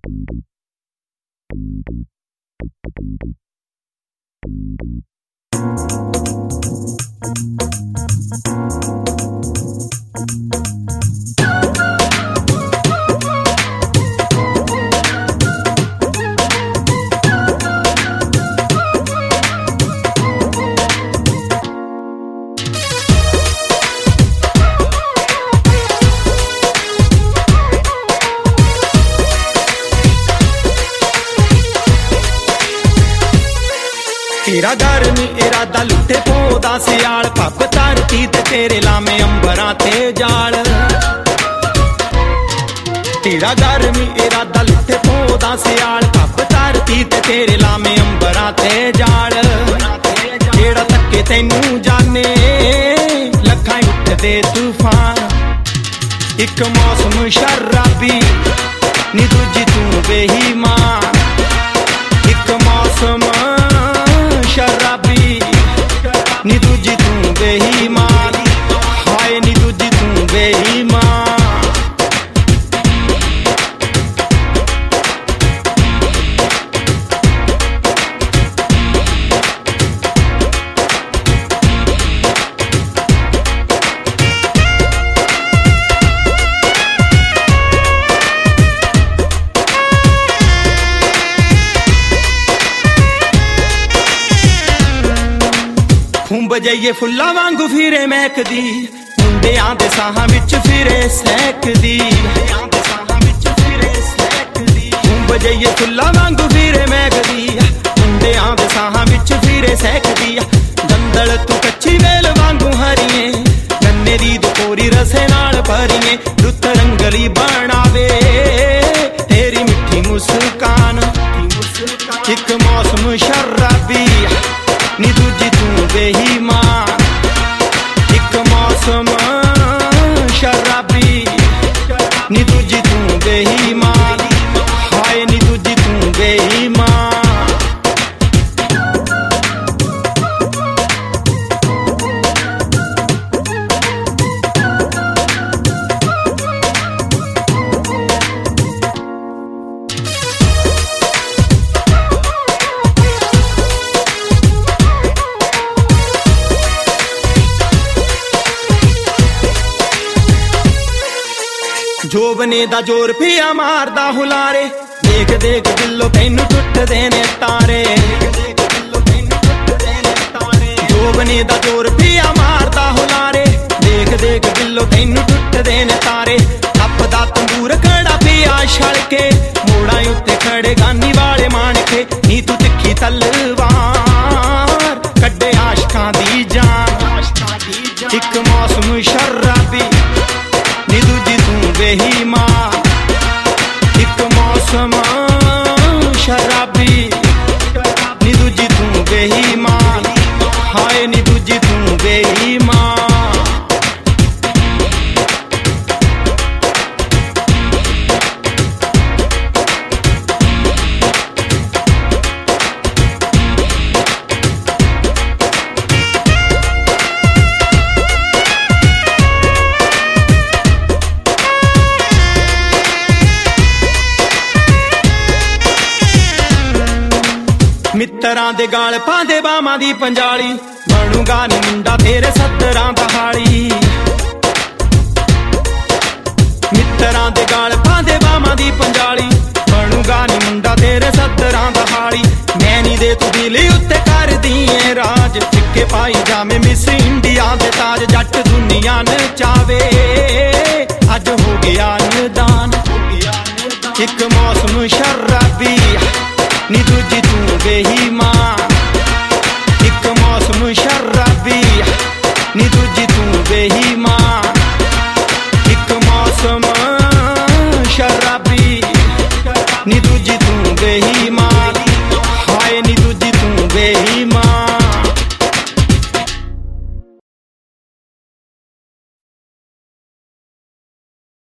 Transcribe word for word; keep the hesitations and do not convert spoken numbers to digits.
तेरा घर नी इरादा लुटे पौधा सियाल पप धरती ते तेरे लामे अंबरां ते जाल। तेरा घर नी इरादा लुटे पौधा सियाल पप धरती ते तेरे लामे अंबरां ते जाल। जेड़ा तके तैनू जाने लखां उठदे तूफान एक मौसम शराबी नी दूजी तू बेईमान। एक मौसम शराबी नी दूजी तू बेईमान। हाय नी दूजी तू बेईमान। खुंब जाइए फुल्ला वांगू फिरे महकदी मुंडियां दे साहां विच फिरे सहकदी। खुंब जाइए फुल्ला वांगू फिरे महकदी मुंडियां दे साहां विच फिरे सहकदी। दंदल तू कच्ची वेल वांगू हरिए गन्ने दी दुकोरी रसे नाल भरिए। रुत रंगली बनावे तेरी मिठी मुस्कान। एक मौसम शराबी नी दूजी तू बेईमान। एक मौसम शराबी नी दूजी तू बेईमान। हाय नी दूजी तू बेईमान। जोबने दा जोर पिया मारदा हुलारे देख देख दिलों तैनू टुटदे ने तारे। जोबने दा जोर पिया मारदा हुलारे देख देख दिलों तैनू टुटदे ने तारे। तपदा तंदूर खड़ा पिया छलके मोड़ा उत्ते खड़े गानी वाले माणके। नी तू तिखी तलवार कड्डे आशकां दी जान। एक मौसम शराबी नी दूजी तू बेईमान। एक मौसम शराबी नी दूजी तू बेईमान। हाय नी दूजी तू बेईमान। मित्तरां दे गाल पांदे बामां दी पंजाली बनूगा नी मुंडा तेरे सत्तरां दा हाली। मित्तरां दे गाल पांदे बामां दी पंजाली बनूगा नी मुंडा तेरे सत्तरां दा हाली। मैनी दे तू दिली उत्ते कर दिए राज फिक्के पाई जामे मिस इंडिया दे ताज। जट दुनिया नचावे अज हो गया निदान। एक मौसम शराबी नी दूजी तू बेईमान। एक मौसम शराबी नी दूजी तू बेईमान। एक मौसम शराबी नी दूजी तू बेईमान।